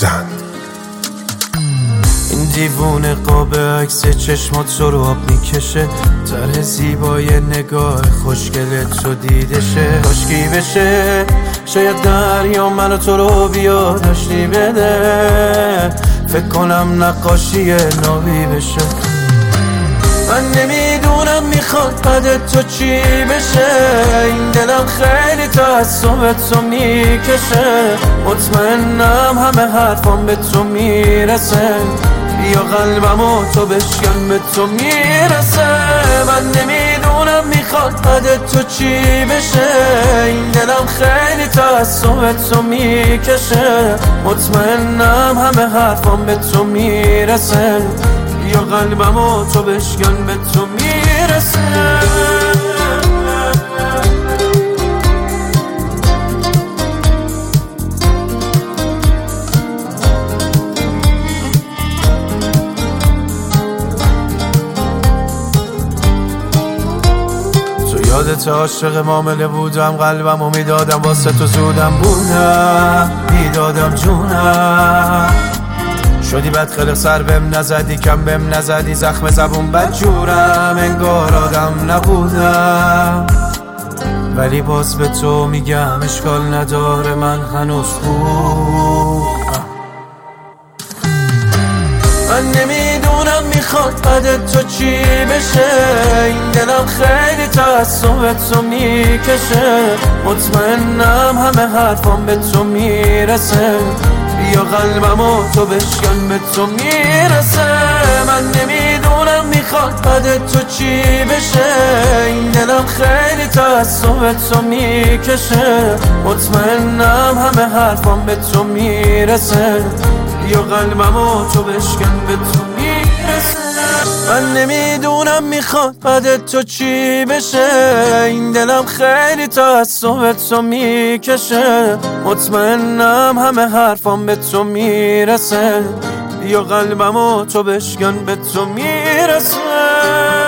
زن. این دیوونه قاب عکس چشمات رو آب میکشه، طرح زیبای نگاه خوشگلت رو دیدشه. کاشکی بشه شاید دریا منو تو رو بیادشتی بده، فکر کنم نقاشی نابی بشه. من نمیدونم میخواد بعد تو چی بشه، این دلم خیلی تعصبت رو میکشه. مطمئنم همه حرفام به تو میرسه، بیا قلبمو تو بشکن به تو میرسه. من نمیدونم میخواد بعد تو چی بشه، این دلم خیلی تعصبت رو میکشه. مطمئنم همه حرفام به تو میرسه، یا قلبمو تو بشکن به تو میرسه. یادت عاشق معامله بودم، قلبمو میدادم واسه تو، زودم بودم میدادم جونم. شدی بد خلق سر بهم نزدی، کم بهم نزدی، زخم زبون بد جورم، انگار آدم نبودم. ولی باز به تو میگم اشکال نداره، من هنوز خوبم. من نمیدونم میخواد بعد تو چی بشه، این دلم خیلی تعصبت رو میکشه. مطمئنم همه حرفام به تو میرسه، بیا قلبمو تو بشکن به تو میرسه. من نمیدونم میخواد بعد تو چی بشه، این دلم خیلی تعصبت رو میکشه. مطمئنم همه حرفام به تو میرسه، یا قلبمو تو بشکن به تو میرسه. من نمیدونم میخواد بعد تو چی بشه، این دلم خیلی تعصبت رو میکشه. مطمئنم همه حرفام به تو میرسه، یا قلبمو تو بشکن به تو میرسه.